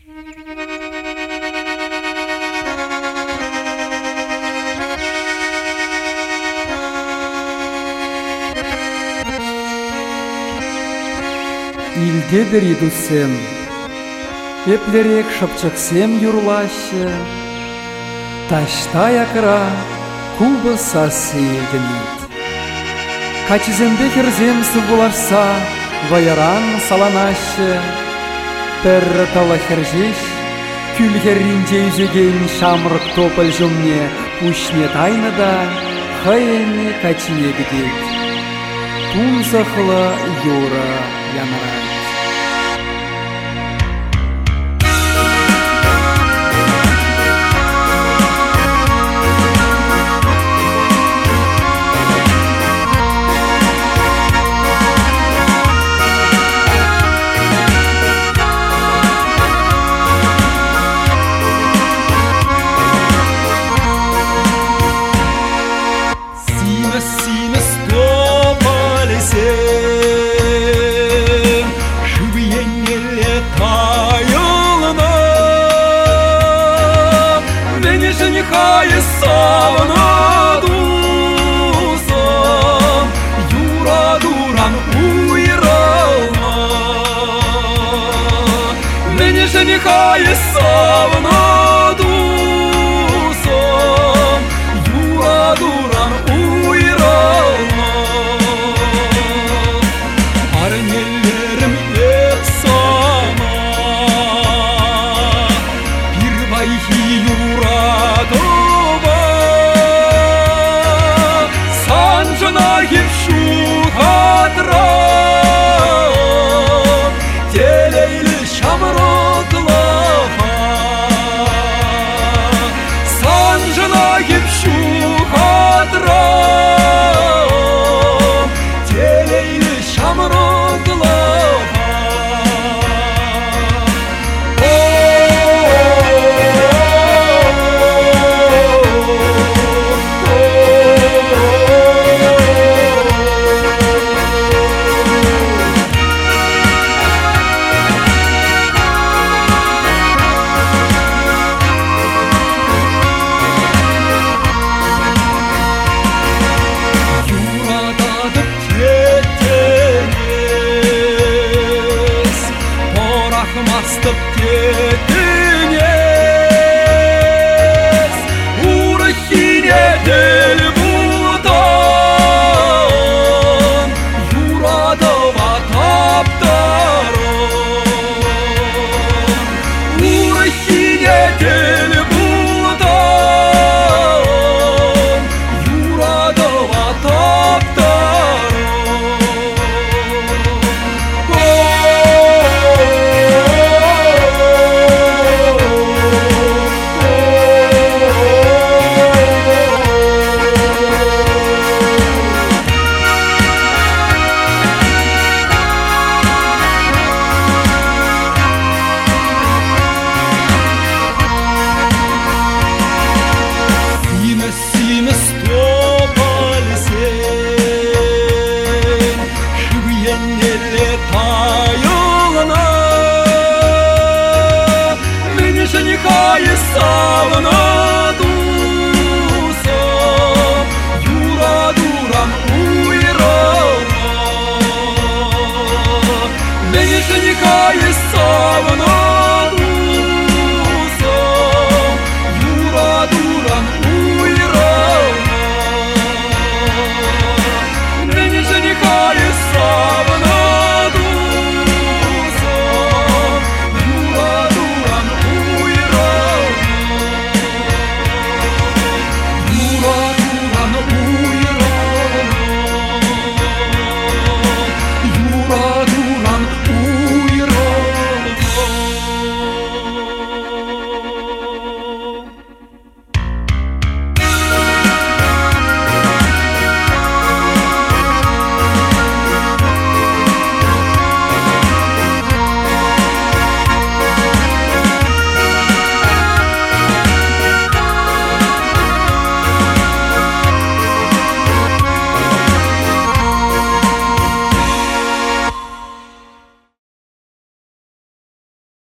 Илдедір идусем, эплерек шапчыксем юрлаще, ташта якыра кубы сасыгнит. Качыземде херзем сывулашса, ваяран саланаще, перры тала хержеш, күлгерринже үзеген шамрык тополь жумне пушне тайныда, хайыне качие гдет. Тунзахла юра янарай. Нехай савна дусам, юра дуран уйралма. Арнелерим ек сама, bir bayhi yuradова, санжына кеп шухатра, телейлі шамро. Mastıp ketiniz, uğraşine del budan, yurada vataptarın. Uğraşine del budan, yurada vataptarın. Нехай савна дусам, юра дурам уйралма. Нехай савна